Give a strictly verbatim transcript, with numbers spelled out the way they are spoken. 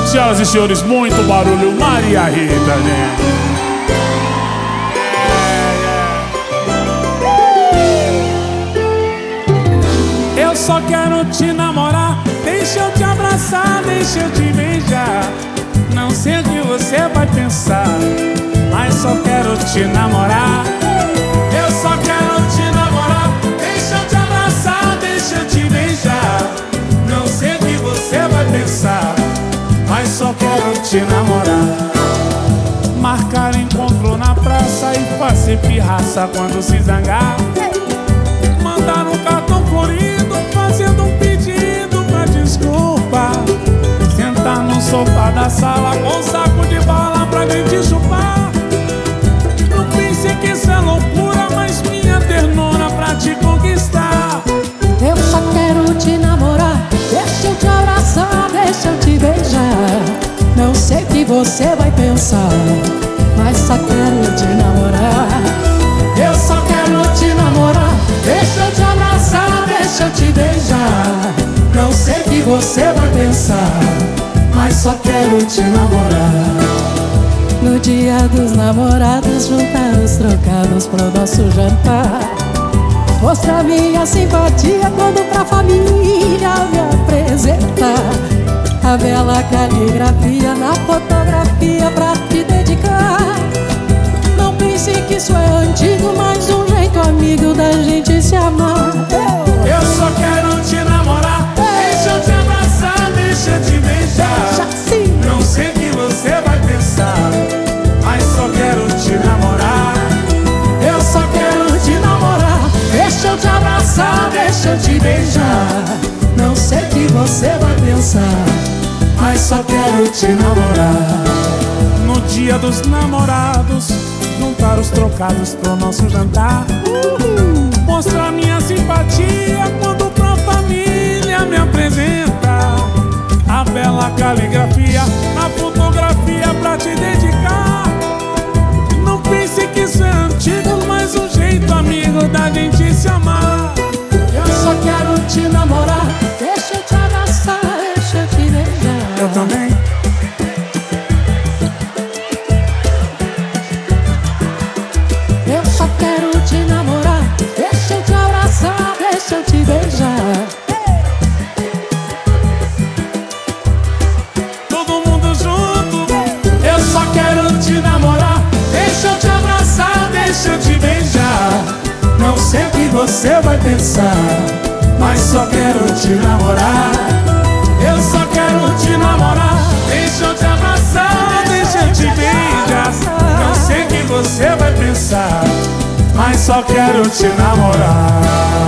Senhoras e senhores, muito barulho, Maria Rita, né? Eu só quero te namorar, deixa eu te abraçar, deixa eu te beijar. Não sei o que você vai pensar, mas só quero te namorar. Eu só quero te namorar, deixa eu te abraçar, deixa eu te beijar. Não sei o que você vai pensar, mas só quero te namorar. Marcar encontro na praça e fazer pirraça quando se zangar. Mandar um cartão florido fazendo um pedido pra desculpa. Sentar no sofá da sala com um saco de bala pra gente chupar. Não pense que isso é loucura, mas minha ternura pra te conquistar. Eu só quero te namorar, deixa eu te abraçar, deixa eu te beijar. Não sei o que você vai pensar, mas só quero te namorar. Eu só quero te namorar, deixa eu te abraçar, deixa eu te beijar. Não sei o que você vai pensar, mas só quero te namorar. No dia dos namorados, juntar os trocados pro nosso jantar. Mostrar minha simpatia quando pra família me apresentar. A bela caligrafia na fotografia pra te dedicar. Não pense que isso é antigo, mas um jeito amigo da gente se amar. Eu só quero te namorar, deixa eu te abraçar, deixa eu te beijar. Assim. Não sei o que você vai pensar, mas só quero te namorar. Eu só quero te namorar, deixa eu te abraçar, deixa eu te beijar. Não sei o que você vai pensar, mas só quero te namorar. No dia dos namorados, juntar os trocados pro nosso jantar. Uhum. Mostrar minha simpatia quando pra família me apresentar. A bela caligrafia na fotografia pra te dedicar. Não pense que isso é antigo, mas um jeito amigo da gente se amar. Eu só quero te namorar, deixa eu te abraçar, deixa eu te beijar. Eu também. Eu só quero te namorar, deixa eu te abraçar, deixa eu te beijar. Todo mundo junto. Eu só quero te namorar, deixa eu te abraçar, deixa eu te beijar. Não sei o que você vai pensar, mas só quero te namorar. Eu só quero te namorar, deixa eu te abraçar, deixa eu te beijar. Não sei o que você vai pensar, mas só quero te namorar.